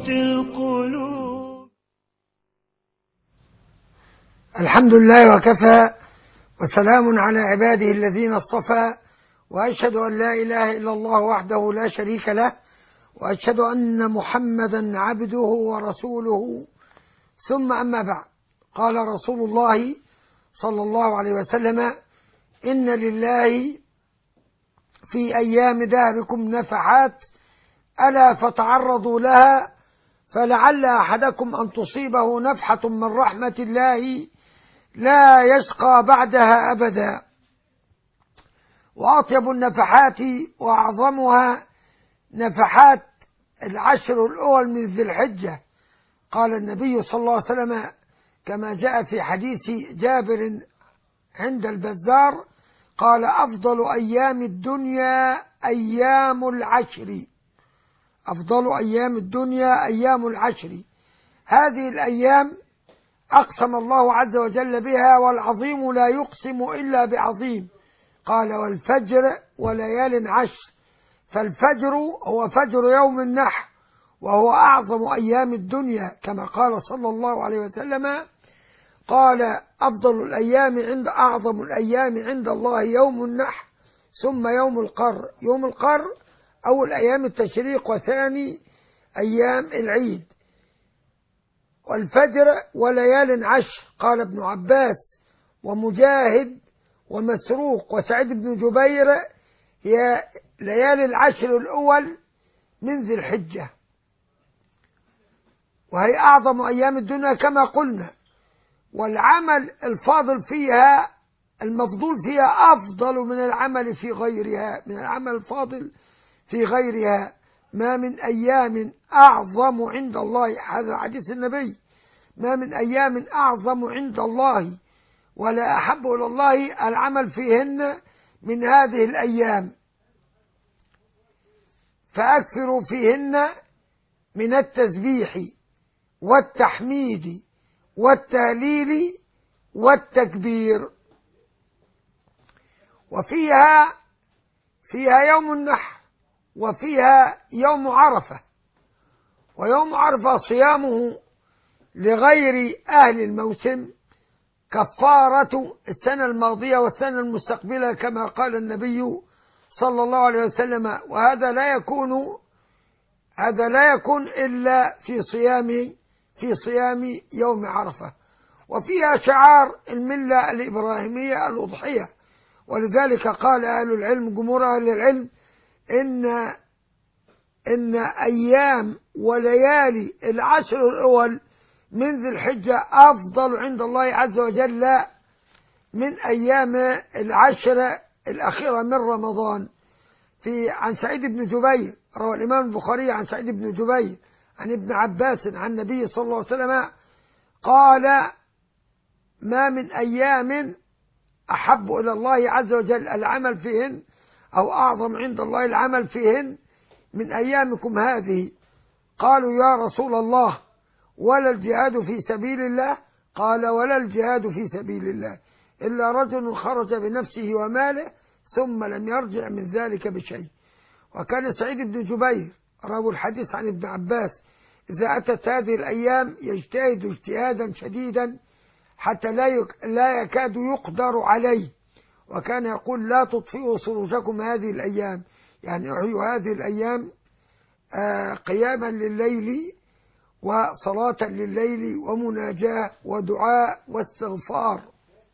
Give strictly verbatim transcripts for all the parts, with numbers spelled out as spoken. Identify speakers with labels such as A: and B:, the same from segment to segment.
A: موت القلوب.
B: الحمد لله وكفى، وسلام على عباده الذين اصطفى، وأشهد أن لا إله إلا الله وحده لا شريك له، وأشهد أن محمدا عبده ورسوله، ثم أما بعد. قال رسول الله صلى الله عليه وسلم: إن لله في أيام دهركم نفحات ألا فتعرضوا لها، فلعل أحدكم أن تصيبه نفحة من رحمة الله لا يشقى بعدها أبدا. وأطيب النفحات وأعظمها نفحات العشر الأول من ذي الحجة. قال النبي صلى الله عليه وسلم كما جاء في حديث جابر عند البزار قال: أفضل أيام الدنيا أيام العشر. أفضل أيام الدنيا أيام العشر. هذه الأيام أقسم الله عز وجل بها، والعظيم لا يقسم إلا بعظيم. قال: والفجر وليال عشر. فالفجر هو فجر يوم النحر، وهو أعظم أيام الدنيا، كما قال صلى الله عليه وسلم: قال: أفضل الأيام عند أعظم الأيام عند الله يوم النحر، ثم يوم القر. يوم القر أول أيام التشريق، وثاني أيام العيد. والفجر وليال عشر. قال ابن عباس ومجاهد ومسروق وسعيد بن جبير: هي ليالي العشر الأول من ذي الحجة، وهي أعظم أيام الدنيا كما قلنا. والعمل الفاضل فيها المفضول فيها أفضل من العمل في غيرها، من العمل الفاضل في غيرها. ما من أيام أعظم عند الله، هذا حديث النبي: ما من أيام أعظم عند الله ولا أحب إلى الله العمل فيهن من هذه الأيام، فأكثروا فيهن من التسبيح والتحميد والتهليل والتكبير. وفيها فيها يوم النحر، وفيها يوم عرفة. ويوم عرفة صيامه لغير أهل الموسم كفارة السنة الماضية والسنة المستقبلة، كما قال النبي صلى الله عليه وسلم. وهذا لا يكون هذا لا يكون إلا في صيام في صيام يوم عرفة. وفيها شعار الملة الإبراهيمية الأضحية. ولذلك قال أهل العلم، جمهور أهل العلم، إن إن أيام وليالي العشر الأول من ذي الحجة أفضل عند الله عز وجل من أيام العشر الأخيرة من رمضان. في عن سعيد بن جبير، روى الإمام البخاري عن سعيد بن جبير عن ابن عباس عن النبي صلى الله عليه وسلم قال: ما من أيام أحب إلى الله عز وجل العمل فيهن، أو أعظم عند الله العمل فيهن، من أيامكم هذه. قالوا: يا رسول الله، ولا الجهاد في سبيل الله؟ قال: ولا الجهاد في سبيل الله إلا رجل خرج بنفسه وماله ثم لم يرجع من ذلك بشيء. وكان سعيد بن جبير راوي الحديث عن ابن عباس إذا أتت هذه الأيام يجتهد اجتهادا شديدا حتى لا لا يكاد يقدر عليه. وكان يقول: لا تطفئوا سروجكم هذه الأيام، يعني احيوا هذه الأيام آه قياما لليل وصلاة لليل ومناجاة ودعاء واستغفار.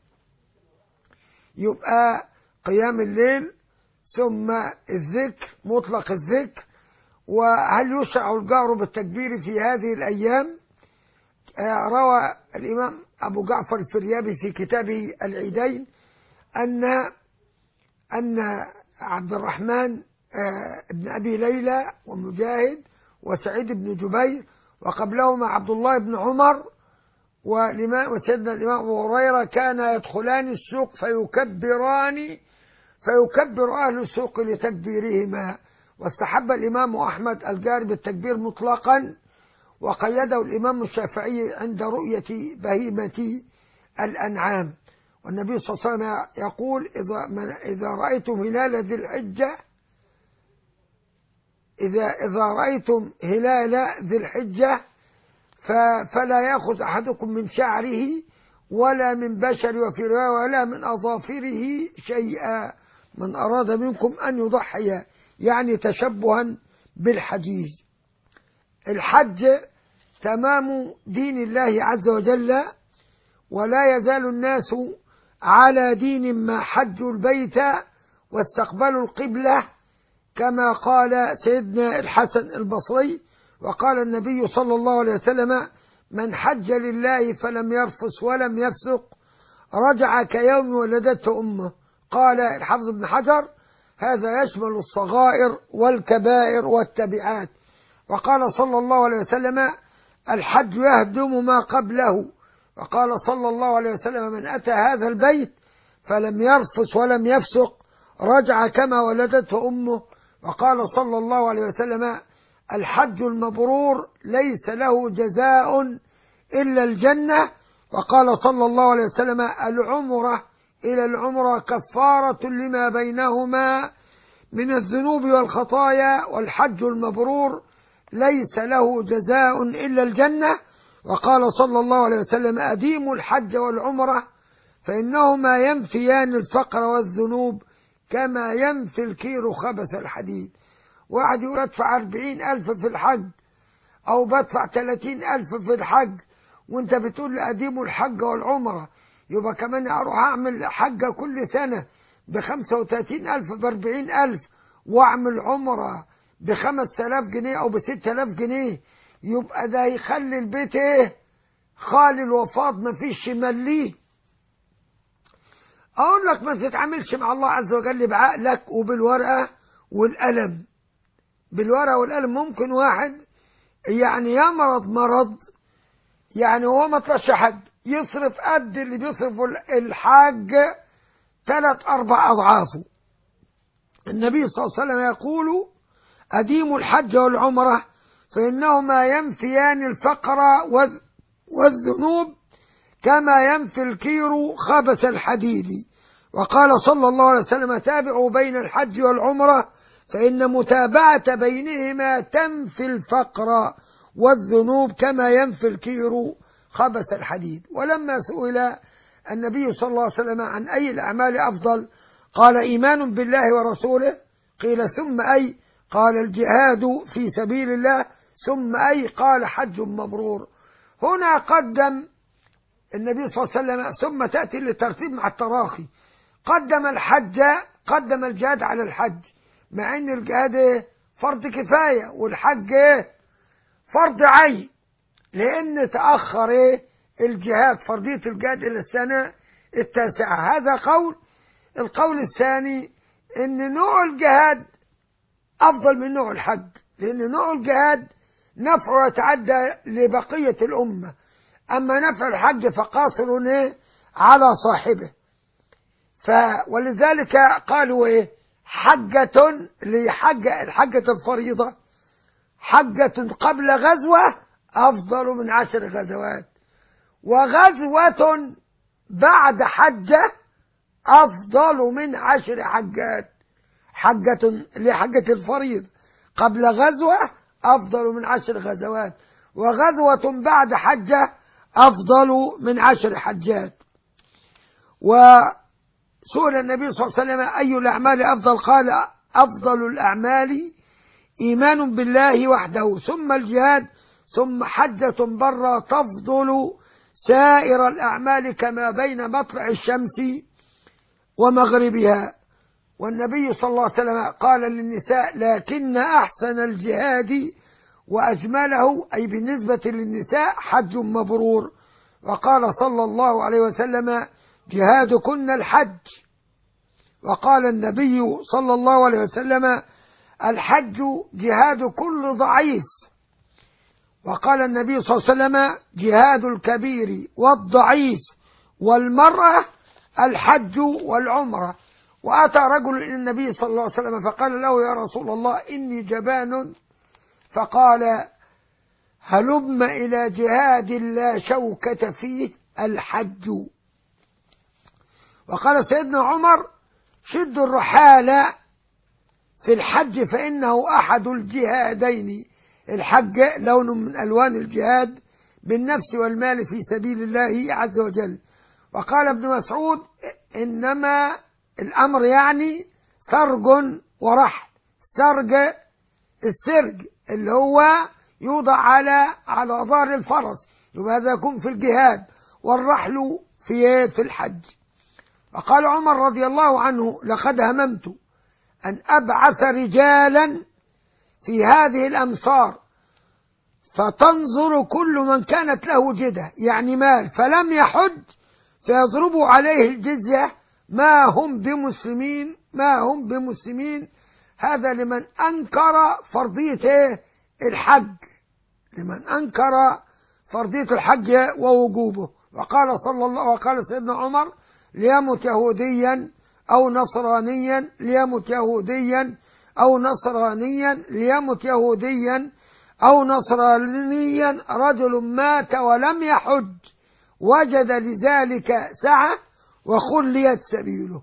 B: يبقى قيام الليل ثم الذكر، مطلق الذكر. وهل يشرع الجهر بالتكبير في هذه الأيام؟ آه روى الإمام أبو جعفر الفريابي في كتابه العيدين أن أن عبد الرحمن آه ابن أبي ليلى ومجاهد وسعيد بن جبير وقبلهما عبد الله بن عمر وسيدنا الإمام أبو هريرة كان يدخلان السوق فيكبران فيكبر أهل السوق لتكبيرهما. واستحب الإمام أحمد الجار بالتكبير مطلقا، وقيده الإمام الشافعي عند رؤية بهيمة الأنعام. والنبي صلى الله عليه وسلم يقول: إذا, إذا رأيتم هلال ذي الحجة إذا إذا رأيتم هلال ذي الحجة فلا يأخذ أحدكم من شعره ولا من بشر وفي رواية ولا من أظافره شيئا من أراد منكم أن يضحي، يعني تشبها بالحجيج. الحج تمام دين الله عز وجل، ولا يزال الناس على دين ما حجوا البيت واستقبلوا القبلة، كما قال سيدنا الحسن البصري وقال النبي صلى الله عليه وسلم: من حج لله فلم يرفث ولم يفسق رجع كيوم ولدته أمه. قال الحافظ ابن حجر: هذا يشمل الصغائر والكبائر والتبعات. وقال صلى الله عليه وسلم: الحج يهدم ما قبله. وقال صلى الله عليه وسلم: من أتى هذا البيت فلم يرفث ولم يفسق رجع كما ولدته أمه. وقال صلى الله عليه وسلم: الحج المبرور ليس له جزاء إلا الجنة. وقال صلى الله عليه وسلم: العمرة إلى العمرة كفارة لما بينهما من الذنوب والخطايا، والحج المبرور ليس له جزاء إلا الجنة. وقال صلى الله عليه وسلم: أديموا الحج والعمرة فإنهما ينفيان الفقر والذنوب كما ينفي الكير خبث الحديد. واحد يقول ادفع أربعين ألف في الحج أو بدفع ثلاثين ألف في الحج، وانت بتقول لي أديموا الحج والعمرة، يبقى كمان أروح أعمل حجة كل سنة بخمسة وثلاثين ألف بأربعين ألف، وأعمل عمرة بخمس آلاف جنيه أو بست آلاف جنيه، يبقى ده يخلي البيت إيه؟ خالي الوفاض، مفيش مليه. أقول لك ما تتعاملش مع الله عز وجل بعقلك وبالورقة والقلم. بالورقة والقلم ممكن واحد يعني يمرض مرض، يعني هو ما طلعش حج، يصرف قد اللي بيصرفه الحاج ثلاث أربع أضعافه. النبي صلى الله عليه وسلم يقول: أديموا الحج والعمرة فإنهما ينفيان الفقر والذنوب كما ينفي الكير خبث الحديد. وقال صلى الله عليه وسلم: تابعوا بين الحج والعمرة فإن متابعة بينهما تنفي الفقر والذنوب كما ينفي الكير خبث الحديد. ولما سئل النبي صلى الله عليه وسلم عن أي الأعمال أفضل قال: إيمان بالله ورسوله. قيل: ثم أي؟ قال: الجهاد في سبيل الله. ثم أي؟ قال: حج مبرور. هنا قدم النبي صلى الله عليه وسلم، ثم تأتي للترتيب مع التراخي، قدم الحج، قدم الجهاد على الحج، مع ان الجهاد فرض كفاية والحج فرض عين، لان تأخر الجهاد فرضية الجهاد الى السنة التاسعة. هذا قول. القول الثاني ان نوع الجهاد افضل من نوع الحج، لان نوع الجهاد نفعه يتعدى لبقية الامة، اما نفع الحج فقاصر على صاحبه. ف ولذلك قالوا ايه؟ حجة لحجة الحجة الفريضة، حجة قبل غزوة أفضل من عشر غزوات، وغزوة بعد حجة أفضل من عشر حجات. حجة لحجة الفريض قبل غزوة أفضل من عشر غزوات، وغزوة بعد حجة أفضل من عشر حجات. وسئل النبي صلى الله عليه وسلم: أي الأعمال أفضل؟ قال: أفضل الأعمال إيمان بالله وحده، ثم الجهاد، ثم حجة برة تفضل سائر الأعمال كما بين مطلع الشمس ومغربها. والنبي صلى الله عليه وسلم قال للنساء: لكن أحسن الجهاد وأجمله، أي بالنسبة للنساء، حج مبرور. وقال صلى الله عليه وسلم: جهادكن الحج. وقال النبي صلى الله عليه وسلم: الحج جهاد كل ضعيف. وقال النبي صلى الله عليه وسلم: جهاد الكبير والضعيف والمرأة الحج والعمرة. وأتى رجل إلى النبي صلى الله عليه وسلم فقال له: يا رسول الله إني جبان. فقال: هلم إلى جهاد لا شوكة فيه، الحج. وقال سيدنا عمر: شدوا الرحال في الحج فإنه أحد الجهادين، الحج لون من ألوان الجهاد بالنفس والمال في سبيل الله عز وجل. وقال ابن مسعود إنما الأمر يعني سرج ورحل. سرج السرج اللي هو يوضع على على ظهر الفرس، يبقى هذا يكون في الجهاد، والرحل في في الحج. وقال عمر رضي الله عنه لقد هممت أن أبعث رجالا في هذه الأمصار فتنظر كل من كانت له جدة يعني مال فلم يحج فيضربوا عليه الجزية ما هم بمسلمين ما هم بمسلمين. هذا لمن أنكر فرضية الحج، لمن أنكر فرضية الحج ووجوبه. وقال صلى الله وقال سيدنا عمر ليمت يهوديا أو نصرانيا ليمت يهوديا أو نصرانيا ليمت يهوديا أو نصرانيا رجل مات ولم يحج وجد لذلك سعة وخليت سبيله.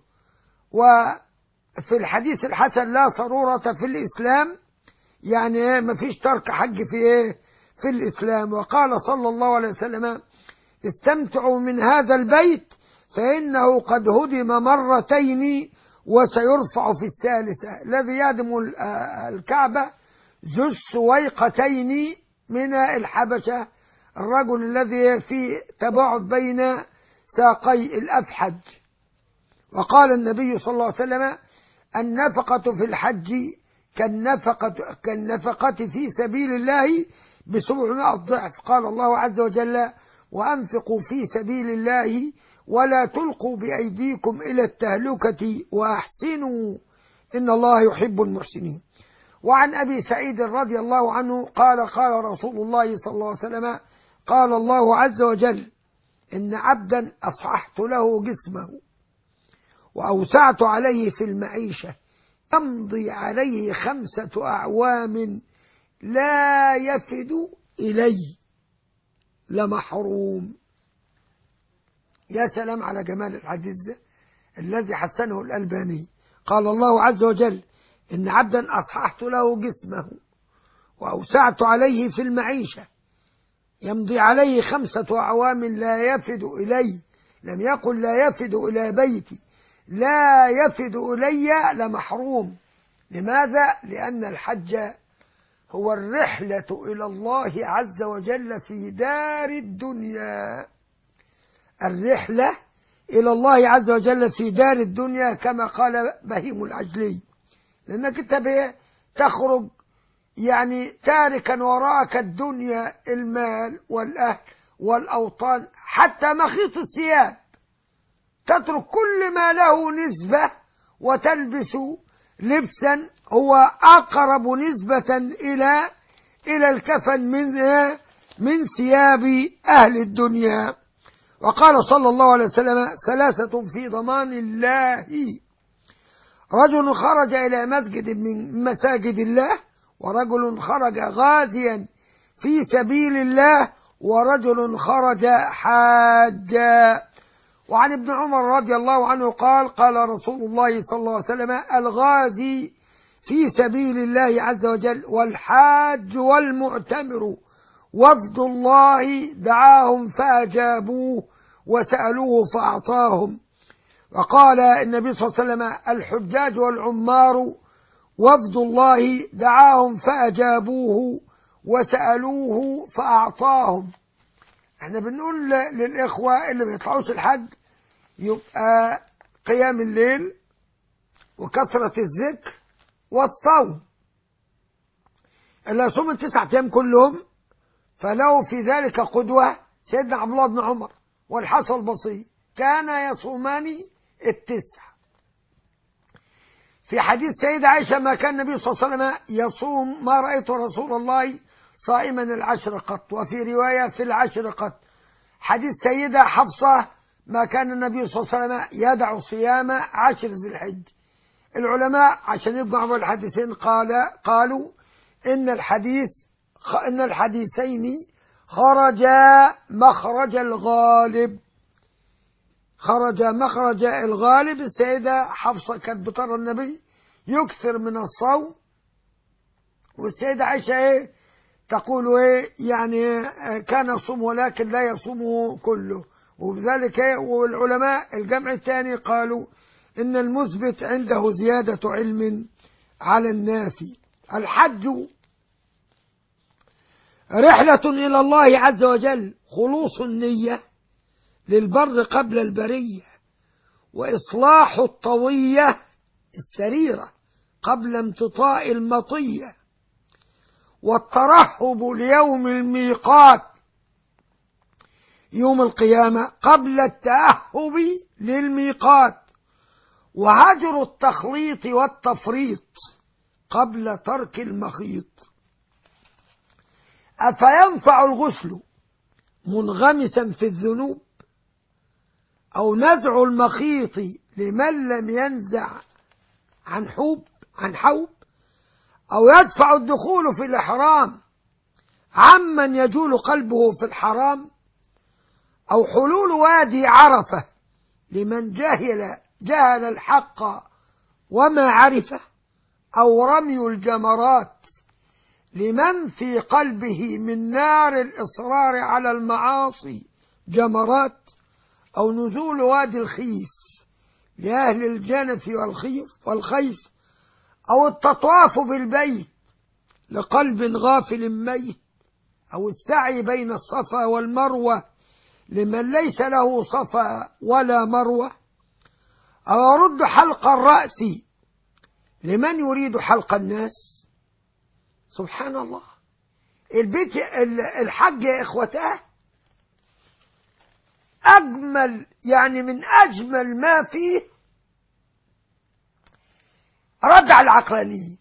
B: وفي الحديث الحسن لا صرورة في الإسلام، يعني ما فيش ترك حج في إيه في الإسلام. وقال صلى الله عليه وسلم استمتعوا من هذا البيت فإنه قد هدم مرتين وسيرفع في الثالثة. الذي يهدم الكعبة ذو السويقتين من الحبشة، الرجل الذي في تباعد بين ساقي الأفحج. وقال النبي صلى الله عليه وسلم النفقة في الحج كالنفقة, كالنفقة في سبيل الله بسبعمائة ضعف. قال الله عز وجل وأنفقوا في سبيل الله ولا تلقوا بأيديكم إلى التهلكة وأحسنوا إن الله يحب المحسنين. وعن أبي سعيد رضي الله عنه قال قال رسول الله صلى الله عليه وسلم قال الله عز وجل إن عبدا أصححت له جسمه وأوسعت عليه في المعيشة يمضي عليه خمسة أعوام لا يفد إلي لمحروم. يا سلام على جمال الحديث ده الذي حسنه الألباني. قال الله عز وجل إن عبدا أصححت له جسمه وأوسعت عليه في المعيشة يمضي عليه خمسة أعوام لا يفد إلي، لم يقل لا يفد إلى بيتي، لا يفد إلي لمحروم. لماذا؟ لأن الحج هو الرحلة إلى الله عز وجل في دار الدنيا، الرحلة إلى الله عز وجل في دار الدنيا كما قال بهيم العجلي. لأنك أنت تخرج يعني تاركا وراءك الدنيا، المال والأهل والأوطان حتى مخيط الثياب، تترك كل ما له نسبة وتلبس لبسا هو أقرب نسبة إلى إلى الكفن من من ثياب أهل الدنيا. وقال صلى الله عليه وسلم ثلاثة في ضمان الله: رجل خرج إلى مسجد من مساجد الله، ورجل خرج غازيا في سبيل الله، ورجل خرج حاجا. وعن ابن عمر رضي الله عنه قال قال رسول الله صلى الله عليه وسلم الغازي في سبيل الله عز وجل والحاج والمعتمر وفد الله دعاهم فأجابوه وسألوه فأعطاهم. وقال النبي صلى الله عليه وسلم الحجاج والعمار وفد الله دعاهم فأجابوه وسألوه فأعطاهم. احنا بنقول للإخوة اللي بيطلعوش الحج يبقى قيام الليل وكثرة الذكر والصوم. اللي يصوم التسعة أيام كلهم فله في ذلك قدوة سيدنا عبد الله بن عمر والحسن البصري، كان يصومان التسع. في حديث سيدة عائشة ما كان النبي صلى الله عليه وسلم يصوم ما رأيت رسول الله صائما العشر قط، وفي رواية في العشر قط. حديث سيدة حفصة ما كان النبي صلى الله عليه وسلم يدع صيام عشر ذي الحج. العلماء عشان يجمعوا الحديثين قال قالوا إن الحديث إن الحديثين خرجا مخرج الغالب، خرج مخرج الغالب. السيدة حفصة كانت بترى النبي يكثر من الصوم. والسيدة عائشة إيه تقول إيه يعني كان يصوم ولكن لا يصومه كله. وبذلك إيه والعلماء الجمع الثاني قالوا إن المثبت عنده زيادة علم على النافي. الحج رحلة إلى الله عز وجل، خلوص النية للبر قبل البرية، وإصلاح الطوية السريرة قبل امتطاء المطية، والترهب ليوم الميقات يوم القيامة قبل التأهب للميقات، وهجر التخليط والتفريط قبل ترك المخيط. أفينفع الغسل منغمسا في الذنوب، أو نزع المخيط لمن لم ينزع عن حوب عن حوب، أو يدفع الدخول في الإحرام عمن يجول قلبه في الحرام، أو حلول وادي عرفة لمن جهل جهل الحق وما عرفه، أو رمي الجمرات لمن في قلبه من نار الإصرار على المعاصي جمرات، أو نزول وادي الخيف لأهل الجنف والخيف والخيف، أو التطواف بالبيت لقلب غافل ميت، أو السعي بين الصفا والمروة لمن ليس له صفا ولا مروة، أو يرد حلق الرأس لمن يريد حلق الناس. سبحان الله. البيت الحج يا إخوتاه أجمل، يعني من أجمل ما فيه ردع العقلانية.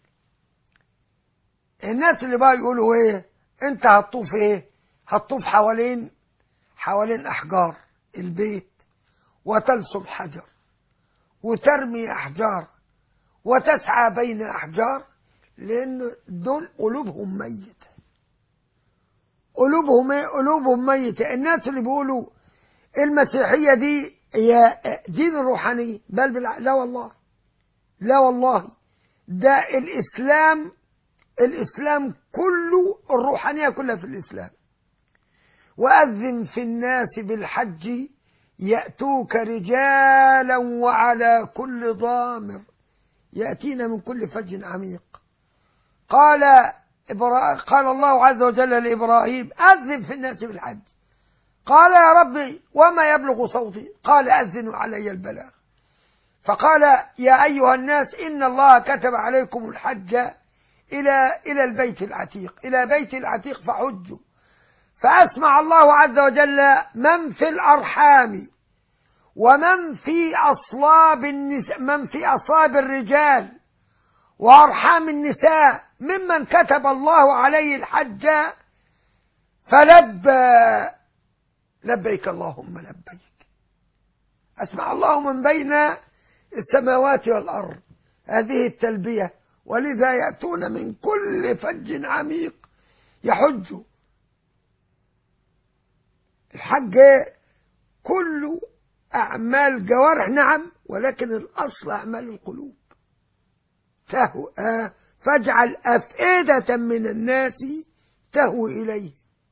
B: الناس اللي بقى يقولوا ايه انت هتطوف ايه، هتطوف حوالين حوالين أحجار البيت، وتلسم حجر وترمي أحجار وتسعى بين أحجار، لأن دول قلوبهم ميتة. قلوبهم ايه؟ قلوبهم ميتة. الناس اللي بيقولوا المسيحية دي هي دين الروحانية، بل بالع... لا والله، لا والله، ده الإسلام. الإسلام كله، الروحانية كلها في الإسلام. وأذن في الناس بالحج يأتوك رجالا وعلى كل ضامر يأتين من كل فج عميق. قال إبرا... قال الله عز وجل لإبراهيم أذن في الناس بالحج. قال يا ربي وما يبلغ صوتي؟ قال أذنوا علي البلاغ. فقال يا أيها الناس إن الله كتب عليكم الحج إلى إلى البيت العتيق، إلى بيت العتيق فحجوا. فأسمع الله عز وجل من في الأرحام ومن في أصلاب النساء، من في أصلاب الرجال وأرحام النساء ممن كتب الله عليه الحج، فلبى لبيك اللهم لبيك. أسمع الله من بين السماوات والأرض هذه التلبية، ولذا يأتون من كل فج عميق يحجوا. الحج كله أعمال جوارح نعم، ولكن الأصل أعمال القلوب. تهو آه فاجعل أفئدة من الناس تهوي إليه.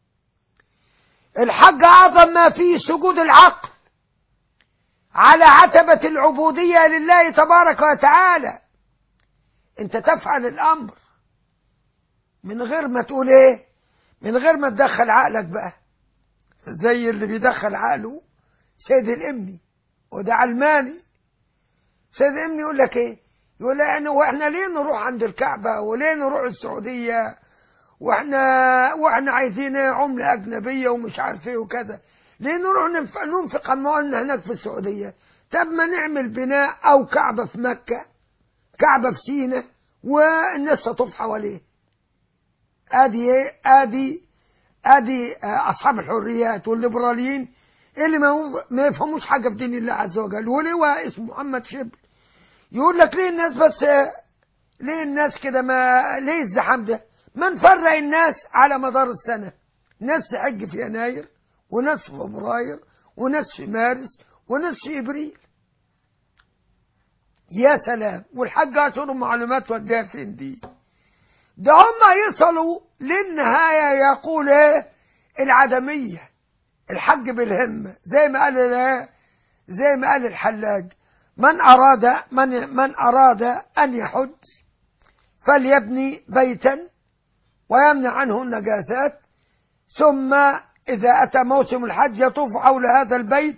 B: الحج أعظم ما فيه سجود العقل على عتبة العبودية لله تبارك وتعالى. انت تفعل الأمر من غير ما تقول ايه، من غير ما تدخل عقلك بقى، زي اللي بيدخل عقله سيد الإمني، وده علماني. سيد الإمني يقول لك ايه، يقول لك يعني واحنا ليه نروح عند الكعبة وليه نروح السعودية واحنا واحنا عايزين عملة أجنبية ومش عارف ايه وكذا، ليه نروح ننفق أموالنا هناك في السعودية؟ طب ما نعمل بناء أو كعبة في مكة، كعبة في سيناء، والناس تطوف حواليه. ادي ايه، ادي ادي اصحاب الحريات والليبراليين اللي ما ما يفهموش حاجه في دين الله عز وجل. ولواء اسمه محمد شبل يقول لك ليه الناس بس، ليه الناس كده، ما ليه الزحام ده؟ ما نفرق الناس على مدار السنه، ناس تحج في يناير، وناس في فبراير، وناس في مارس، وناس في ابريل. يا سلام. والحج أشهر معلومات وديها فين دي؟ ده هم يصلوا للنهاية يقول ايه؟ العدمية، الحج بالهمة، زي ما قال ايه؟ زي ما قال الحلاج: من أراد من من أراد أن يحج فليبني بيتا ويمنع عنه النجاسات، ثم إذا أتى موسم الحج يطوف حول هذا البيت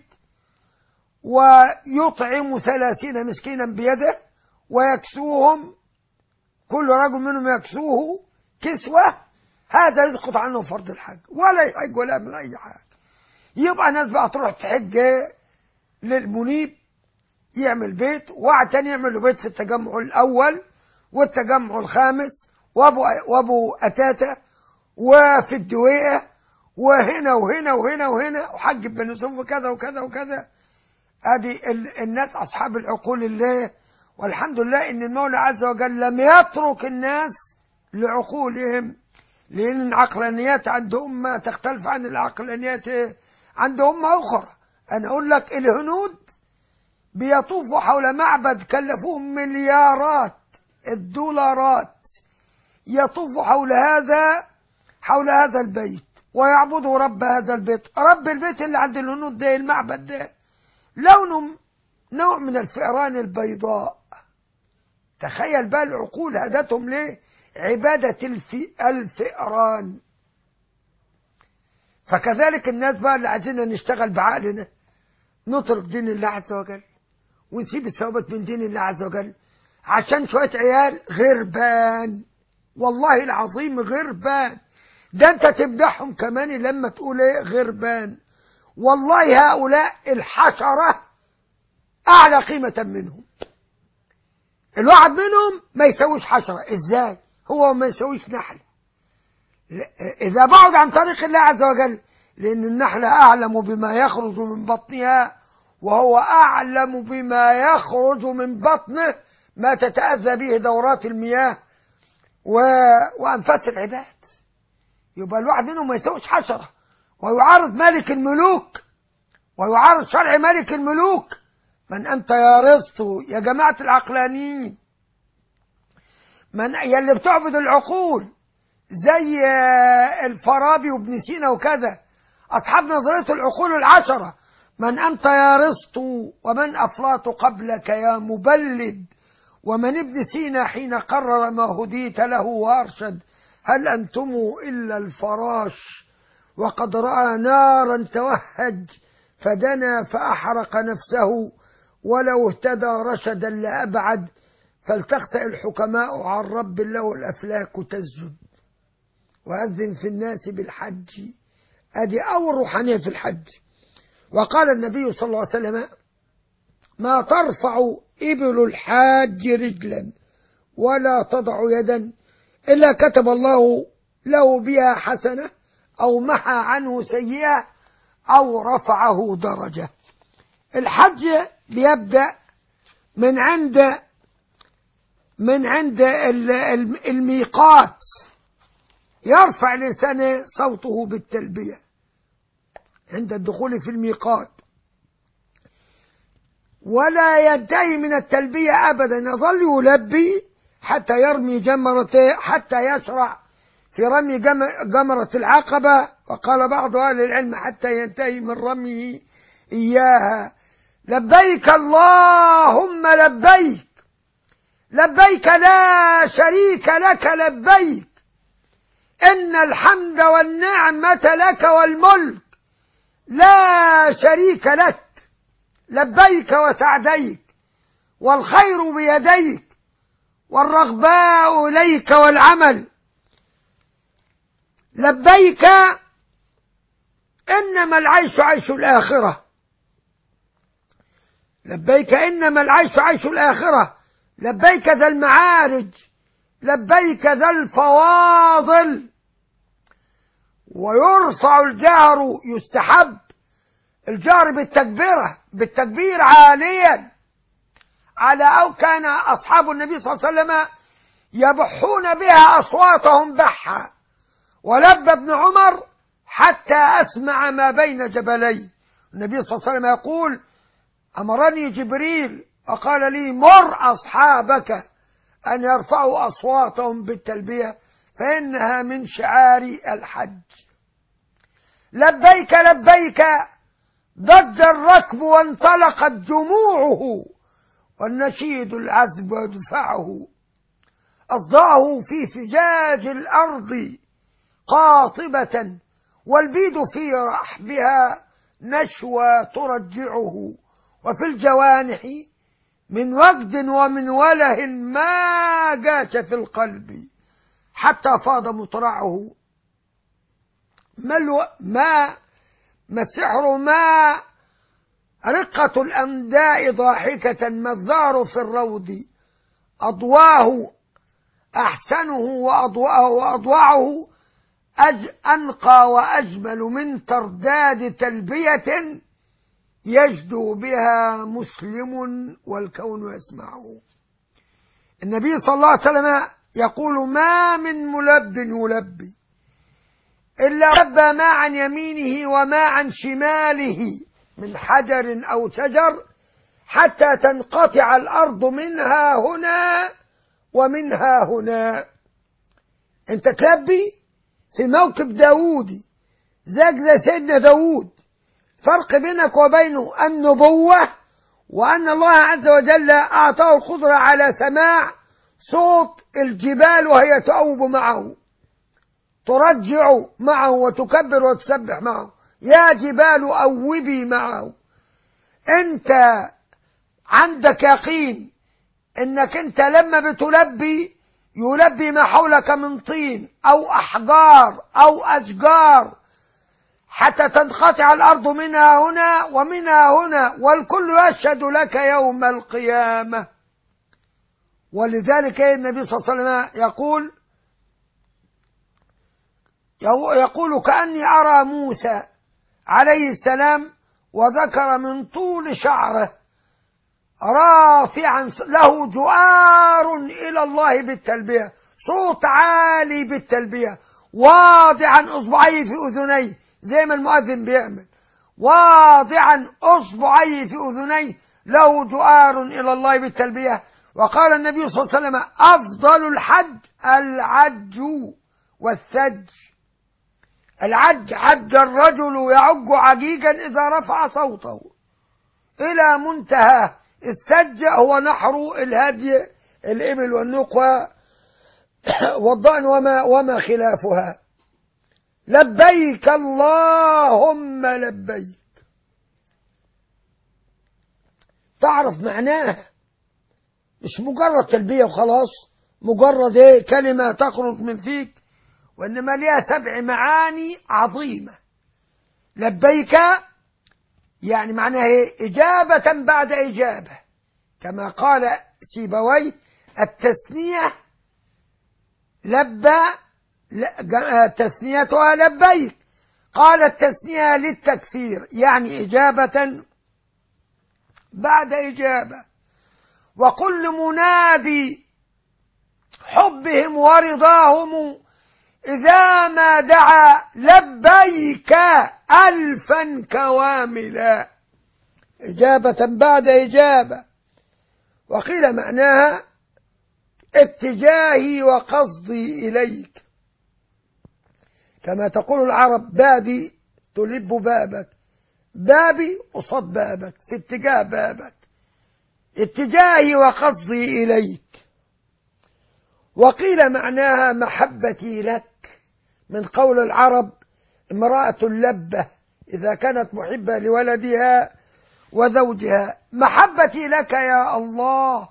B: ويطعم ثلاثين مسكينا بيده ويكسوهم، كل رجل منهم يكسوه كسوة، هذا يسقط عنه فرض الحج ولا يحج ولا من أي حاجة. يبقى ناس بقى تروح تحج للمنيب يعمل بيت، واحد تاني يعمل له بيت في التجمع الأول والتجمع الخامس وابو وابو أتاتة وفي الدويقة وهنا وهنا وهنا وهنا وحج بن سوف وكذا وكذا وكذا. ادي الناس اصحاب العقول الله، والحمد لله ان المولى عز وجل لم يترك الناس لعقولهم، لان العقلانيات عند امه تختلف عن العقلانيات عند امه اخرى. انا اقول لك الهنود بيطوفوا حول معبد كلفوهم مليارات الدولارات، يطوفوا حول هذا حول هذا البيت ويعبدوا رب هذا البيت. رب البيت اللي عند الهنود ده المعبد ده لونه نوع من الفئران البيضاء. تخيل بقى العقول هدتهم ليه؟ عبادة الفئران. فكذلك الناس بقى اللي عايزين نشتغل بعقلنا، نترك دين الله عز وجل ونسيب الثوابت من دين الله عز وجل عشان شوية عيال غربان، والله العظيم غربان. ده انت تمدحهم كمان لما تقول ايه غربان. والله هؤلاء الحشرة أعلى قيمة منهم. الواحد منهم ما يسويش حشرة. إزاي؟ هو ما يسويش نحلة إذا بعد عن طريق الله عز وجل، لأن النحلة أعلم بما يخرج من بطنها وهو أعلم بما يخرج من بطنه، ما تتأذى به دورات المياه و... وأنفاس العباد. يبقى الواحد منهم ما يسويش حشرة ويعارض ملك الملوك ويعارض شرع ملك الملوك. من أنت يا رسطو يا جماعة العقلانيين؟ من يلي بتعبد العقول زي الفارابي وابن سينا وكذا، أصحاب نظرية العقول العشرة. من أنت يا رسطو ومن أفلاط قبلك يا مبلد، ومن ابن سينا حين قرر ما هديت له وأرشد، هل أنتم إلا الفراش وقد رأى نارا توهج فدنا فأحرق نفسه، ولو اهتدى رشدا لأبعد، فلتخسأ الحكماء عن رب له الأفلاك تسجد، وأذن في الناس بالحج. أدي أول روحانية في الحج. وقال النبي صلى الله عليه وسلم: ما ترفع إبل الحاج رجلا ولا تضع يدا إلا كتب الله له بها حسنة أو محى عنه سيئة أو رفعه درجة. الحج بيبدأ من عند من عند الميقات، يرفع لسانه صوته بالتلبية عند الدخول في الميقات، ولا ينتهي من التلبية أبدا، يظل يلبي حتى يرمي جمرته، حتى يشرع في رمي جمرة العقبة. وقال بعض أهل العلم حتى ينتهي من رميه إياها. لبيك اللهم لبيك، لبيك لا شريك لك لبيك، إن الحمد والنعمة لك والملك لا شريك لك، لبيك وسعديك، والخير بيديك، والرغباء إليك والعمل. لبيك إنما العيش عيش الآخرة، لبيك إنما العيش عيش الآخرة، لبيك ذا المعارج، لبيك ذا الفواضل. ويرفع الجهر، يستحب الجهر بالتكبيرة بالتكبير عاليا، على أو كان أصحاب النبي صلى الله عليه وسلم يبحون بها أصواتهم بحا. ولبى ابن عمر حتى أسمع ما بين جبلي. النبي صلى الله عليه وسلم يقول: أمرني جبريل وقال لي مر أصحابك أن يرفعوا أصواتهم بالتلبية فإنها من شعار الحج. لبيك لبيك ضج الركب وانطلقت جموعه، والنشيد العذب يدفعه، أصدعه في فجاج الأرض قاطبة، والبيد في رحبها نشوى ترجعه، وفي الجوانح من وجد ومن وله ما جاش في القلب حتى فاض مطرعه. ما, الو... ما ما السحر ما رقة الأنداء ضاحكة، ما الذار في الروض أضواه أحسنه وأضواه وأضوعه، أج أنقى وأجمل من ترداد تلبية يجدو بها مسلم والكون يسمعه. النبي صلى الله عليه وسلم يقول ما من ملب يلبي إلا لبى ما عن يمينه وما عن شماله من حجر أو شجر حتى تنقطع الأرض منها هنا ومنها هنا. أنت تلبي في موكب داوودي زيك زي سيدنا داوود. فرق بينك وبينه النبوة، وأن الله عز وجل أعطاه القدرة على سماع صوت الجبال وهي تؤوب معه، ترجع معه وتكبر وتسبح معه. يا جبال أوبي معه. أنت عندك يقين أنك أنت لما بتلبي يلبي ما حولك من طين أو أحجار أو أشجار حتى تنقطع الأرض منها هنا ومنها هنا، والكل يشهد لك يوم القيامة. ولذلك النبي صلى الله عليه وسلم يقول يقول كأني أرى موسى عليه السلام وذكر من طول شعره رافعا له جؤار إلى الله بالتلبية، صوت عالي بالتلبية، واضعا أصبعيه في أذنيه زي ما المؤذن بيعمل، واضعا أصبعيه في أذنيه له جؤار إلى الله بالتلبية. وقال النبي صلى الله عليه وسلم أفضل الحج العج والثج. العج عج الرجل يعج عجيجا إذا رفع صوته إلى منتهى. السج هو نحر الهدي الإبل والنقوى والضأن وما, وما خلافها. لبيك اللهم لبيك، تعرف معناه، مش مجرد تلبية وخلاص، مجرد ايه كلمة تخرج من فيك، وإنما لها سبع معاني عظيمة. لبيك يعني معناها ايه؟ إجابة بعد إجابة، كما قال سيبويه التثنية لبى تثنيتها لبيك، قال التثنية للتكثير يعني إجابة بعد إجابة. وكل منادي حبهم ورضاهم إذا ما دعا لبيك ألفا كواملا، إجابة بعد إجابة. وقيل معناها اتجاهي وقصدي إليك، كما تقول العرب بابي تلب بابك، بابي قصاد بابك في اتجاه بابك، اتجاهي وقصدي إليك. وقيل معناها محبتي لك، من قول العرب امرأة اللبة إذا كانت محبة لولدها وزوجها، محبتي لك يا الله.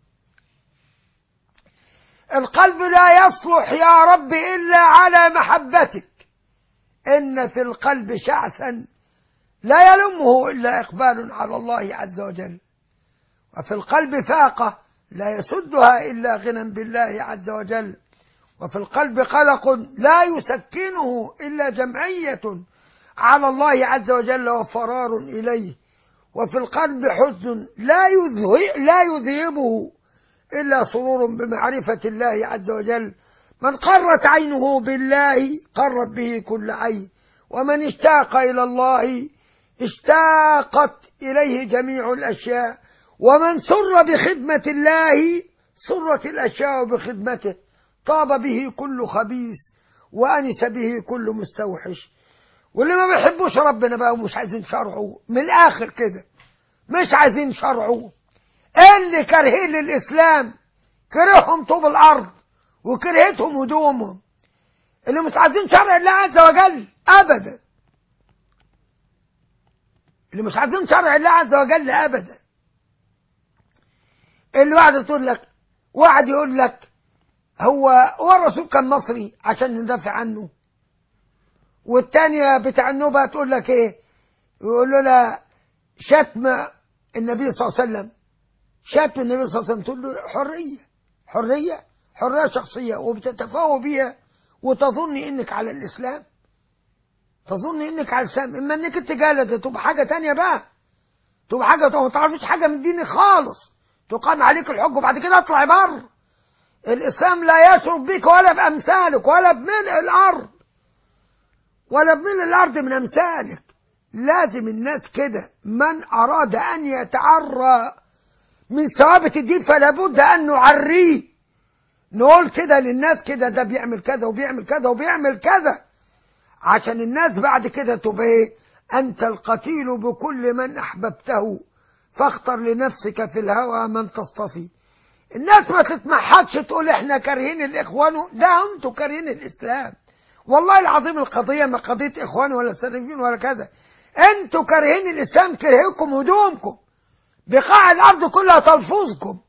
B: القلب لا يصلح يا رب إلا على محبتك، إن في القلب شعثا لا يلمه إلا إقبال على الله عز وجل، وفي القلب فاقة لا يسدها إلا غنى بالله عز وجل، وفي القلب قلق لا يسكنه إلا جمعية على الله عز وجل وفرار إليه، وفي القلب حزن لا لا يذهبه إلا سرور بمعرفة الله عز وجل. من قرت عينه بالله قرت به كل عين، ومن اشتاق إلى الله اشتاقت إليه جميع الأشياء، ومن سر بخدمة الله سرت الأشياء بخدمته، طاب به كل خبيث وأنس به كل مستوحش. واللي ما بيحبوش ربنا بقى ومش عايزين شرعه، من الآخر كده مش عايزين شرعه، اللي كارهين للإسلام كرههم طوب الأرض وكرهتهم هدومهم، اللي مش عايزين شرع الله عز وجل أبدا، اللي مش عايزين شرع الله عز وجل أبدا. اللي واحد تقول لك، واحد يقول لك هو هو الرسول كان مصري عشان ندافع عنه، والتانية بتاع النوبة تقول لك ايه، يقول له لا شتم النبي صلى الله عليه وسلم، شتم النبي صلى الله عليه وسلم، تقول له حرية حرية حرية شخصية وبتتفاوى بيها وتظني انك على الاسلام، تظني انك على الاسلام، اما انك انت جالد تبقى حاجة تانية بقى، تبقى حاجة ما تعرفش حاجة من دينك خالص، تقام عليك الحج وبعد كده اطلع بره. الاسلام لا يشرب بك ولا بامثالك ولا بملء الارض ولا بملء الارض من امثالك. لازم الناس كده، من اراد ان يتعرى من ثوابت الدين فلا بد ان نعريه، نقول كده للناس كده ده بيعمل كذا وبيعمل كذا وبيعمل كذا، عشان الناس بعد كده تبقى ايه، انت القتيل بكل من احببته فاختر لنفسك في الهوى من تصطفي. الناس ما تتمحكش تقول احنا كارهين الاخوان، ده انتوا كارهين الاسلام. والله العظيم القضيه ما قضيه اخوان ولا سلفيين ولا كذا، انتوا كارهين الاسلام، كرهكم هدومكم، بقاع الارض كلها تلفظكم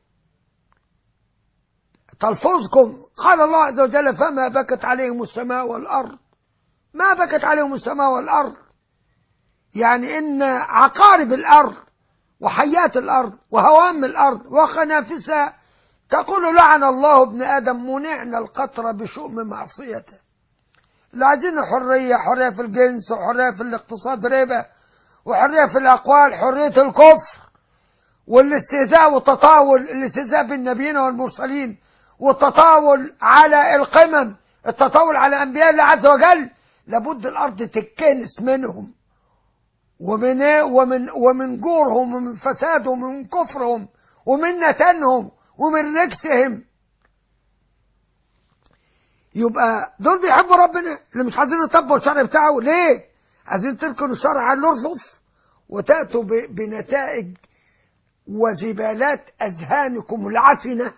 B: تلفظكم. قال الله عز وجل فما بكت عليهم السماء والارض، ما بكت عليهم السماء والارض، يعني ان عقارب الارض وحيات الارض وهوام الارض وخنافسها تقول لعن الله ابن ادم منعنا القطر بشؤم معصيته. لا عايزين حريه، حريه في الجنس وحريه في الاقتصاد ربا، وحريه في الاقوال حريه الكفر والاستهزاء والتطاول، الاستهزاء بالنبيين والمرسلين والتطاول على القمم، التطاول على انبياء الله عز وجل. لابد الارض تتكنس منهم ومن ومن ومن جورهم ومن فسادهم ومن كفرهم ومن نتنهم ومن رجسهم. يبقى دول بيحبوا ربنا، اللي مش عايزين يطبقوا الشرع بتاعه. ليه؟ عايزين تركنوا الشرع على الرصف وتأتوا بنتائج وزبالات أذهانكم العفنة.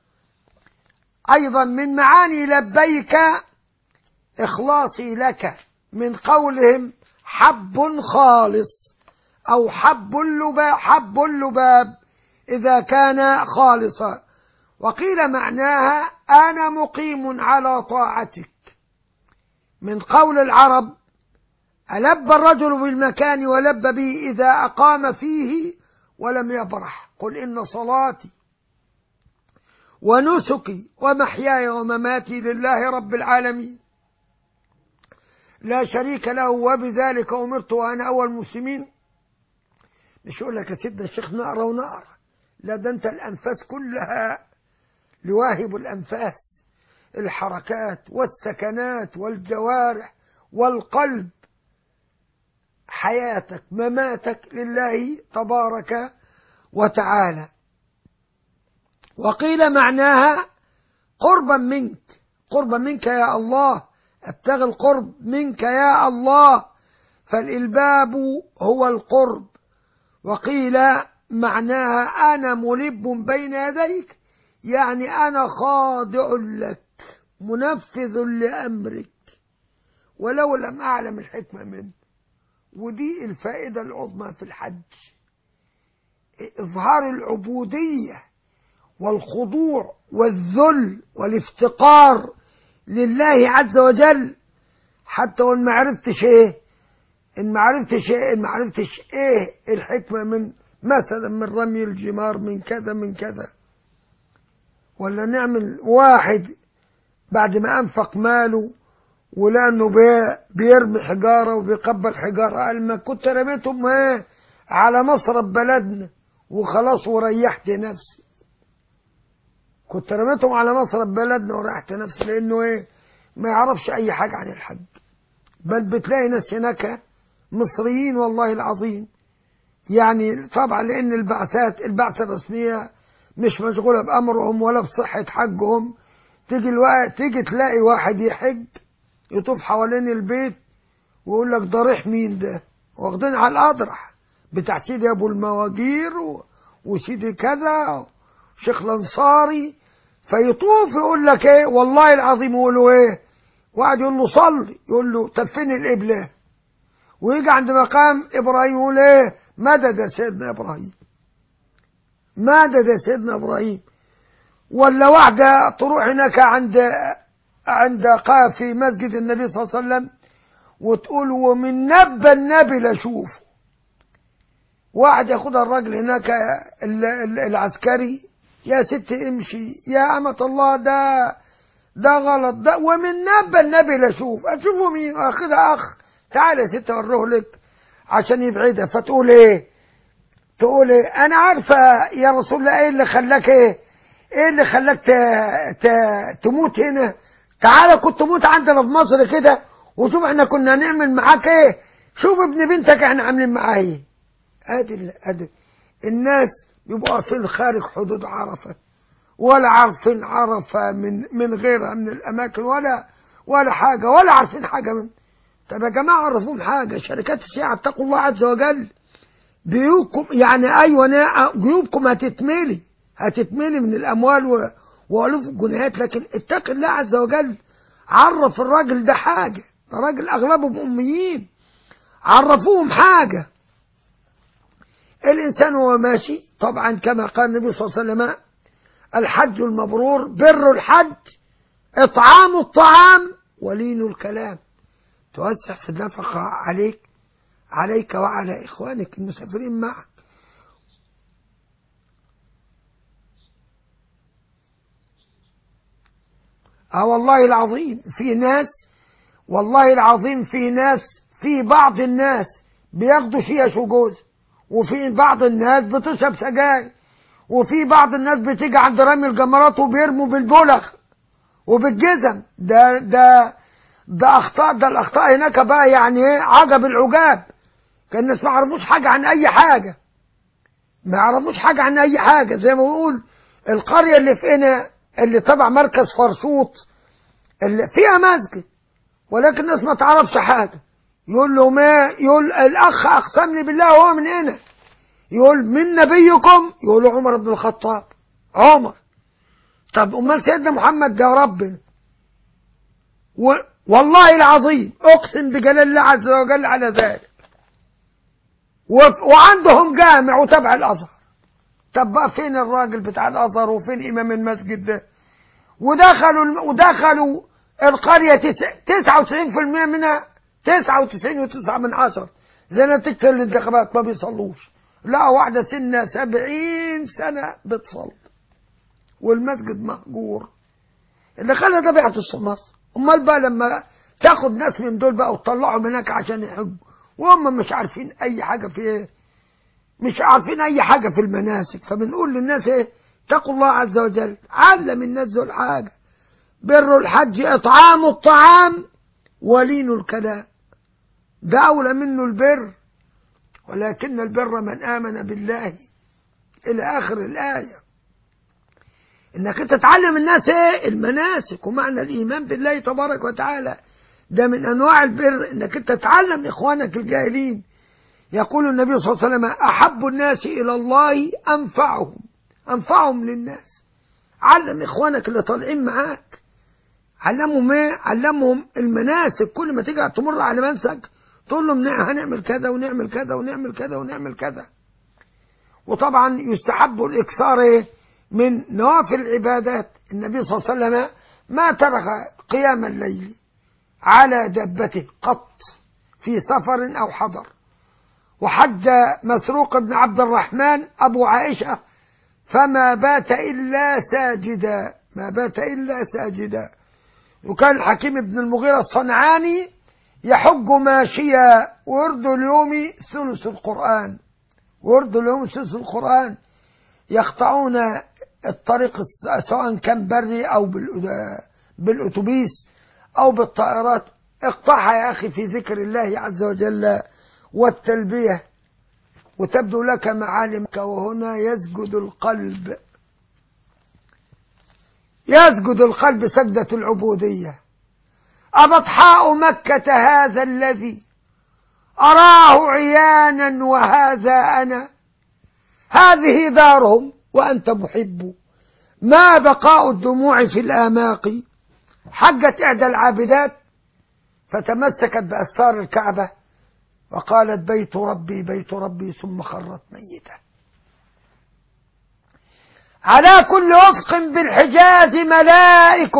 B: أيضا من معاني لبيك إخلاصي لك، من قولهم حب خالص أو حب اللباب، حب اللباب إذا كان خالصا. وقيل معناها أنا مقيم على طاعتك، من قول العرب ألب الرجل بالمكان ولب به إذا أقام فيه ولم يبرح، قل إن صلاتي ونسكي ومحياي ومماتي لله رب العالمين لا شريك له وبذلك أمرت وأنا أول المسلمين. مش يقول لك يا سيدنا الشيخ نقرا ونقرا، لا ده أنت الأنفاس كلها لواهب الأنفاس، الحركات والسكنات والجوارح والقلب، حياتك مماتك لله تبارك وتعالى. وقيل معناها قربا منك، قربا منك يا الله، ابتغي القرب منك يا الله، فالإلباب هو القرب. وقيل معناها أنا ملب بين يديك، يعني أنا خاضع لك منفذ لأمرك ولو لم أعلم الحكمة منه. ودي الفائدة العظمى في الحج، إظهار العبودية والخضوع والذل والافتقار لله عز وجل. حتى وإن ما عرفتش إيه، إن ما عرفتش إيه، إن ما عرفتش إيه الحكمة من مثلا من رمي الجمار، من كذا من كذا، ولا نعمل واحد بعد ما أنفق ماله ولأنه بيرمي حجارة وبيقبل حجارة، قال ما كنت رميتهم ايه على مصرف بلدنا وخلاص وريحت نفسي، كنت رميتهم على مصرف بلدنا وريحت نفسي، لأنه ايه ما يعرفش أي حاجة عن الحج. بل بتلاقي ناس هناك مصريين والله العظيم يعني طبعا لأن البعثات البعثة الرسمية مش مشغولة بأمرهم ولا بصحة حجهم. تيجي الوقت تيجي تلاقي واحد يحج يطوف حوالين البيت ويقول لك ضريح مين ده، واخدين على الأضرح بتاع سيدي أبو المواجير و... وسيدي كذا شيخ الأنصاري، فيطوف يقول لك ايه والله العظيم، يقول له ايه، واحد يقول له صلي يقول له طب فين القبلة، ويجي عند مقام إبراهيم يقول ايه مدد يا سيدنا إبراهيم، مدد يا سيدنا إبراهيم. ولا واحدة تروح هناك عند عند قاف في مسجد النبي صلى الله عليه وسلم وتقول ومن نبى النبي لشوفه. واحد ياخدها الراجل هناك العسكري، يا ست امشي يا أمة الله، ده ده غلط، ده ومن نبى النبي لشوف. أشوفه مين؟ أخدها أخ، تعال يا ست أوريه لك عشان يبعدها. فتقول إيه؟ تقول إيه؟ أنا عارفة يا رسول الله إيه اللي خلاك إيه؟ إيه اللي خلاك ت... ت... تموت هنا؟ تعال كنت تموت عندنا في مصر كده وشوف إحنا كنا نعمل معاك إيه؟ شوف ابن بنتك إحنا عاملين معاه إيه؟ أدي أدي الناس يبقوا عارفين خارج حدود عرفة، ولا عارفين عرفة من من غيرها من الأماكن، ولا ولا حاجة، ولا عارفين حاجة من. طب يا جماعة عرفوهم حاجة. شركات السياحة اتقوا الله عز وجل، بيوتكم يعني أيوة جيوبكم هتتملي هتتملي من الأموال وألوف الجنيهات، لكن اتق الله عز وجل. عرف الراجل ده حاجة، ده راجل أغلبهم أميين، عرفوهم حاجة. الإنسان وهو ماشي طبعا كما قال النبي صلى الله عليه وسلم الحج المبرور بر الحج إطعام الطعام ولين الكلام. توسع في النفقة عليك عليك وعلى إخوانك المسافرين معك. اه والله العظيم في ناس، والله العظيم في ناس، في بعض الناس بياخدوا شيش وجوز، وفي بعض الناس بتشرب سجاير، وفي بعض الناس بتيجي عند رمي الجمرات وبيرموا بالبلخ وبالجزم. ده ده ده اخطاء، ده الاخطاء هناك بقى يعني ايه عجب العجاب. كان الناس ما يعرفوش حاجه عن اي حاجه، ما يعرفوش حاجه عن اي حاجه. زي ما بقول القريه اللي في هنا اللي تبع مركز فرشوط اللي فيها مسجد، ولكن الناس ما تعرفش حاجه. يقول له ما يقول الاخ اقسم لي بالله هو من هنا، يقول من نبيكم، يقول عمر بن الخطاب. عمر طب امال سيدنا محمد ده ربنا. والله العظيم اقسم بجلال الله عز وجل على ذلك. وعندهم جامع وتبع الازهر. طب بقى فين الراجل بتاع الازهر وفين امام المسجد ده؟ ودخلوا ودخلوا القريه تسعة وتسعين بالمئة منها، تسعة وتسعين وتسعة من عشرة زي نتيجه الانتخابات ما بيصلوش. لا واحده سنه سبعين سنه بتصلي والمسجد مهجور. اللي خلى ده بيعطش مصر. امال بقى لما تاخد ناس من دول بقى وتطلعهم هناك عشان يحجوا وهم مش عارفين اي حاجه في ايه، مش عارفين اي حاجه في المناسك. فبنقول للناس ايه؟ اتقوا الله عز وجل، علم الناس دول حاجه. بر الحج اطعام الطعام ولين الكلام، ده اولى منه البر. ولكن البر من امن بالله الى اخر الايه. انك انت تعلم الناس ايه المناسك ومعنى الايمان بالله تبارك وتعالى، ده من انواع البر انك انت تعلم اخوانك الجاهلين. يقول النبي صلى الله عليه وسلم احب الناس الى الله انفعهم، انفعهم للناس. علم اخوانك اللي طالعين معاك، علمهم ايه؟ علمهم المناسك. كل ما تيجي تمر على منسك تقول لهم هنعمل كذا ونعمل كذا ونعمل كذا ونعمل كذا. وطبعا يستحب الاكثار ايه من نوافل العبادات. النبي صلى الله عليه وسلم ما ترك قيام الليل على دابته قط في سفر أو حضر. وحج مسروق بن عبد الرحمن أبو عائشة فما بات إلا ساجدا، ما بات إلا ساجدا. وكان الحكيم بن المغيرة الصنعاني يحج ماشيا ورد اليوم ثلث القرآن، ورد اليوم ثلث القرآن. يقطعون الطريق سواء كان بري أو بالأتوبيس أو بالطائرات. اقطعها يا أخي في ذكر الله عز وجل والتلبية وتبدو لك معالمك. وهنا يسجد القلب، يسجد القلب سجدة العبودية. أبطحاء مكة هذا الذي أراه عيانا وهذا أنا، هذه دارهم وأنت محب، ما بقاء الدموع في الآماق. حجت إحدى العابدات فتمسكت بأستار الكعبة وقالت بيت ربي بيت ربي، ثم خرت ميتة. على كل أفق بالحجاز ملائك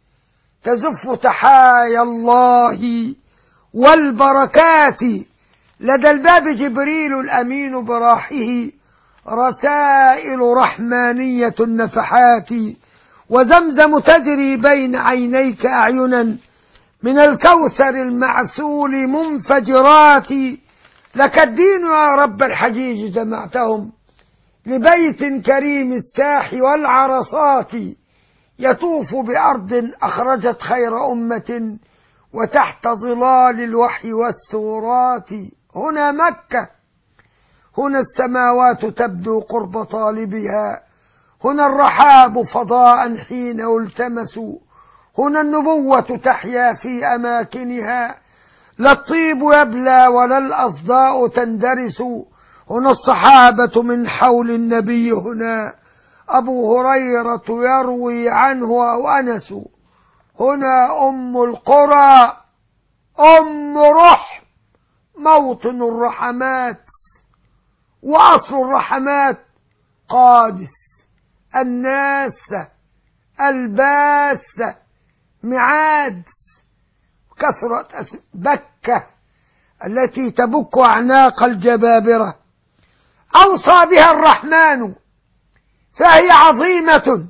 B: تزف تحايا الله والبركات، لدى الباب جبريل الأمين براحه، رسائل رحمانية النفحات، وزمزم تجري بين عينيك أعينا من الكوثر المعسول منفجرات. لك الدين يا رب الحجيج جمعتهم لبيت كريم الساح والعرصات، يطوف بأرض أخرجت خير أمة وتحت ظلال الوحي والسورات. هنا مكة، هنا السماوات تبدو قرب طالبها، هنا الرحاب فضاء حين التمسوا، هنا النبوة تحيا في أماكنها، لا الطيب يبلى ولا الأصداء تندرس، هنا الصحابة من حول النبي، هنا أبو هريرة يروي عنه أو أنس، هنا أم القرى أم رحم موطن الرحمات وأصل الرحمات، قادس الناس الباس معاد، كثرة بكة التي تبك أعناق الجبابرة. أوصى بها الرحمن فهي عظيمة،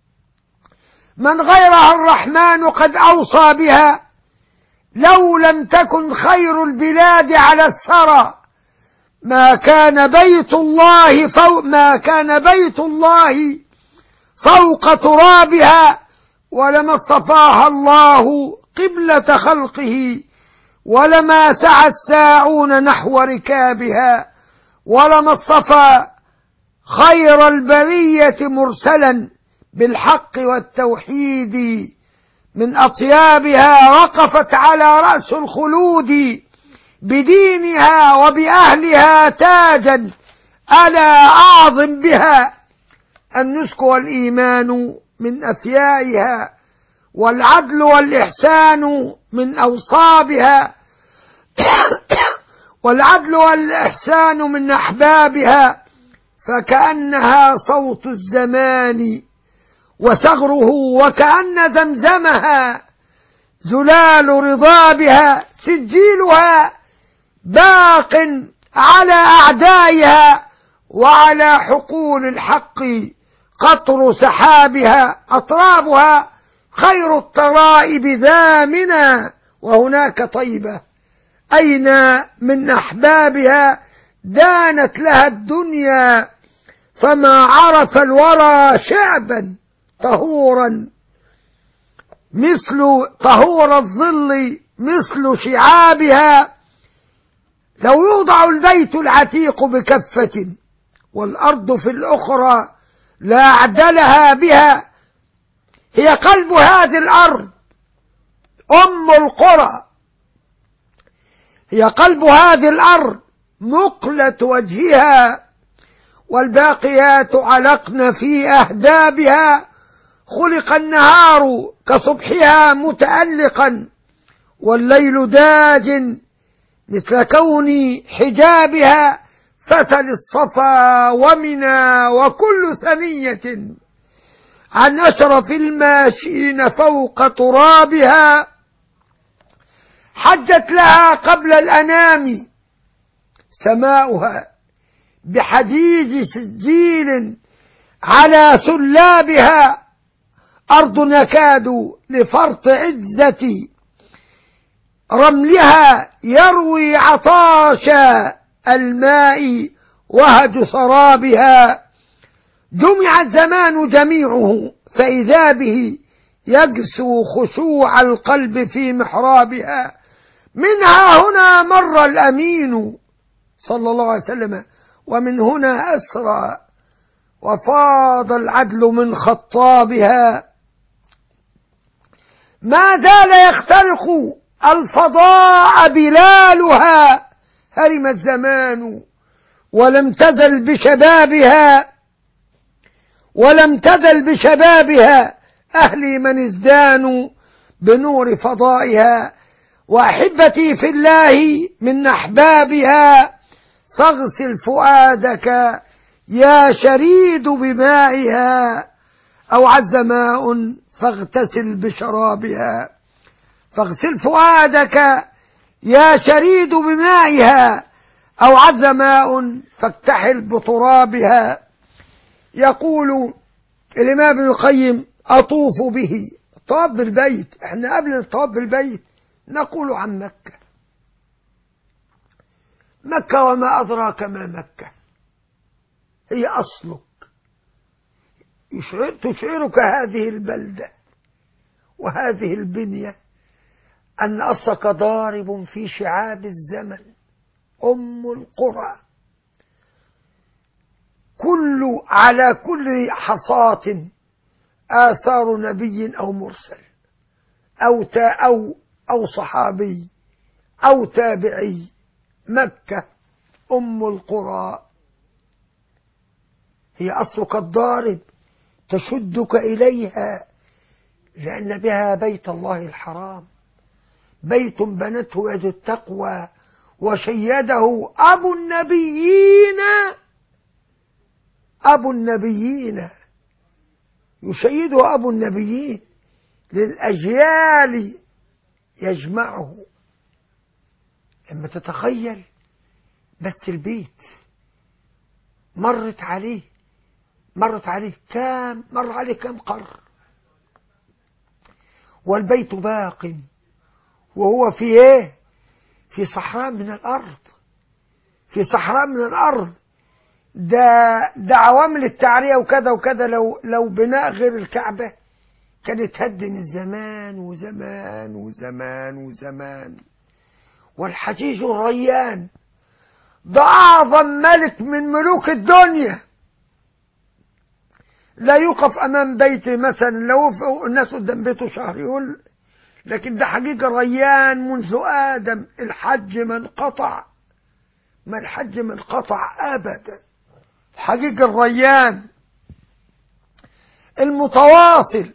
B: من غيرها الرحمن قد أوصى بها، لو لم تكن خير البلاد على الثرى ما كان بيت الله فوق ما كان بيت الله فوق ترابها، ولما اصطفاها الله قبلة خلقه، ولما سعى الساعون نحو ركابها، ولما اصطفى خير البرية مرسلا بالحق والتوحيد من أطيابها، وقفت على رأس الخلود بدينها وبأهلها تاجا، ألا أعظم بها النسك والإيمان من أثيائها، والعدل والإحسان من أوصابها والعدل والإحسان من أحبابها، فكأنها صوت الزمان وثغره، وكأن زمزمها زلال رضابها، سجيلها باق على أعدائها، وعلى حقول الحق قطر سحابها، أطرابها خير الطرائب ذامنا، وهناك طيبة أين من أحبابها دانت لها الدنيا، فما عرف الورى شعبا طهورا مثل طهور الظل مثل شعابها. لو يوضع البيت العتيق بكفة والأرض في الأخرى لا أعدلها بها، هي قلب هذه الأرض أم القرى، هي قلب هذه الأرض مقلة وجهها، والباقيات علقن في أهدابها، خلق النهار كصبحها متألقا، والليل داج مثل كون حجابها، فسل الصفا ومنى وكل ثنية عن أشرف الماشين فوق ترابها. حجت لها قبل الأنام سماؤها بحجيج سجيل على سلابها، أرض نكاد لفرط عزة رملها يروي عطاش الماء وهج سرابها. جمع الزمان جميعه فإذا به يجسو خشوع القلب في محرابها، منها هنا مر الأمين صلى الله عليه وسلم ومن هنا أسرى وفاض العدل من خطابها. ما زال يخترق الفضاء بلالها، هرم الزمان ولم تزل بشبابها ولم تزل بشبابها أهلي من ازدانوا بنور فضائها. وأحبتي في الله من أحبابها فاغسل فؤادك يا شريد بمائها، أو عز ماء فاغتسل بشرابها. فاغسل فؤادك يا شريد بمائها، أو عز ماء فاكتحل بترابها. يقول الإمام ابن القيم أطوف به. طواف بالبيت، احنا قبل الطواف بالبيت نقول عن مكة. مكة وما أدراك ما مكة، هي أصلك. تشعرك هذه البلدة وهذه البنية أن أصلك ضارب في شعاب الزمن، أم القرى. كل على كل حصاة آثار نبي أو مرسل أو تا أو أو صحابي أو تابعي. مكة أم القرى، هي أصلك الضارب، تشدك إليها لأن بها بيت الله الحرام، بيت بنته يد التقوى وشيده أبو النبيين. أبو النبيين يشيده أبو النبيين للأجيال يجمعه. لما تتخيل بس البيت مرت عليه مرت عليه كام مر عليه كام قرن، والبيت باق وهو في ايه؟ في صحراء من الأرض، في صحراء من الأرض. ده ده عوامل التعرية وكذا وكذا. لو لو بناء غير الكعبة كانت هد من زمان وزمان وزمان وزمان. والحجيج الريان ده أعظم ملك من ملوك الدنيا، لا يوقف أمام بيته مثلا لو الناس قدام بيته شهر يقول، لكن ده حجيج الريان منذ آدم. الحج ما انقطع، ما الحج ما انقطع أبدا. حجيج الريان المتواصل،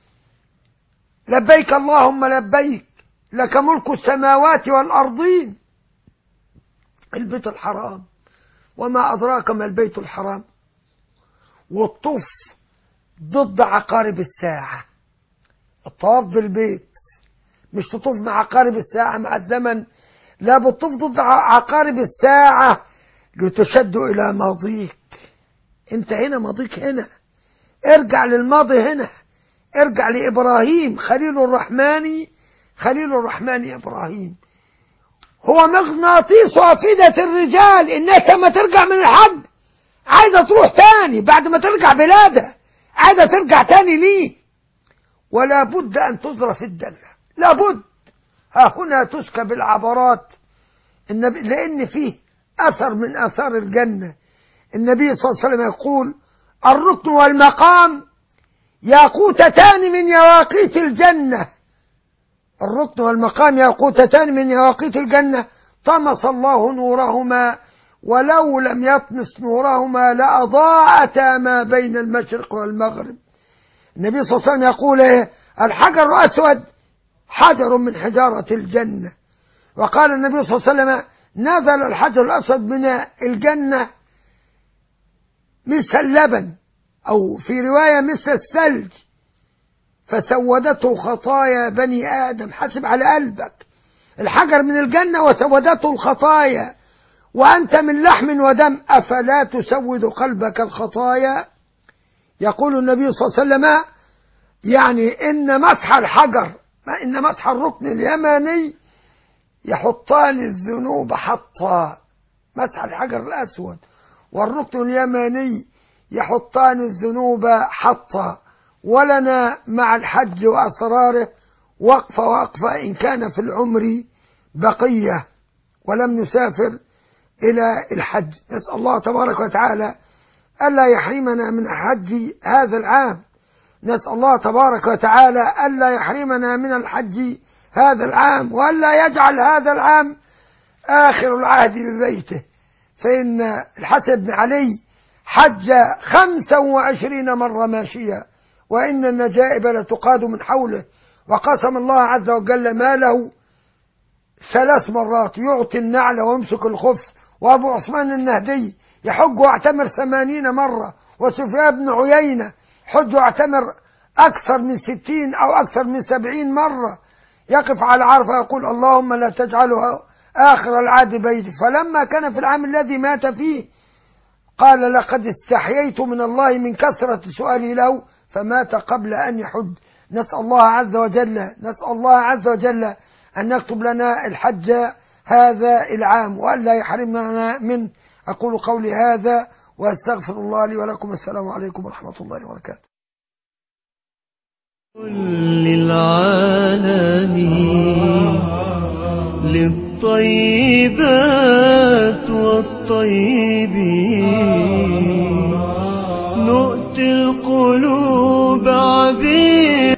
B: لبيك اللهم لبيك لك ملك السماوات والأرضين. البيت الحرام وما أدراك ما البيت الحرام. والطوف ضد عقارب الساعة. الطواف بالبيت مش تطوف مع عقارب الساعة مع الزمن، لا، بتطوف ضد عقارب الساعة لتشد إلى ماضيك. انت هنا ماضيك هنا، ارجع للماضي هنا، ارجع لإبراهيم خليل الرحمن. خليل الرحمن إبراهيم هو مغناطيس أفئدة الرجال. الناس لما ترجع من الحج عايزة تروح تاني، بعد ما ترجع بلادها عايزة ترجع تاني ليه؟ ولا بد أن تزرع في الدنيا، لا بد. ها هنا تسكب العبرات النبي، لأن فيه أثر من آثار الجنة. النبي صلى الله عليه وسلم يقول: الركن والمقام ياقوتتان من يواقيت الجنة. الركن والمقام ياقوتتان من يواقيت الجنة، طمس الله نورهما، ولو لم يطمس نورهما لأضاءتا ما بين المشرق والمغرب. النبي صلى الله عليه وسلم يقول: إيه؟ الحجر الأسود حجر من حجارة الجنة. وقال النبي صلى الله عليه وسلم: نزل الحجر الأسود من الجنة مثل اللبن، أو في رواية مثل الثلج، فسودته خطايا بني آدم. حسب على قلبك، الحجر من الجنة وسودته الخطايا، وأنت من لحم ودم، أفلا تسود قلبك الخطايا؟ يقول النبي صلى الله عليه وسلم: يعني إن مسح الحجر، إن مسح الركن اليماني يحطان الذنوب حطا. مسح الحجر الأسود والركن اليماني يحطان الذنوب حطا. ولنا مع الحج وأسراره وقفة وقفة إن كان في العمر بقية ولم نسافر إلى الحج. نسأل الله تبارك وتعالى ألا يحرمنا من حج هذا العام، نسأل الله تبارك وتعالى ألا يحرمنا من الحج هذا العام، وألا يجعل هذا العام آخر العهد ببيته. فإن الحسن بن علي حج خمسا وعشرين مرة ماشيا، وإن النجائب لتقاد من حوله، وقسم الله عز وجل ماله ثلاث مرات، يعطي النعل ويمسك الخف. وأبو عثمان النهدي يحج واعتمر ثمانين مرة، وسفيان بن عيينة حج واعتمر أكثر من ستين أو أكثر من سبعين مرة، يقف على عرفة يقول اللهم لا تجعلها آخر العهد بيتي. فلما كان في العام الذي مات فيه قال لقد استحييت من الله من كثرة سؤالي له، فمات قبل أن يحج. نسأل الله عز وجل نسأل الله عز وجل أن يكتب لنا الحج هذا العام، وألا يحرمنا منه. أقول قولي هذا وأستغفر الله لي ولكم. السلام عليكم ورحمة الله وبركاته.
A: للعالمين للطيبات والطيبين نؤتي القلوب عبيد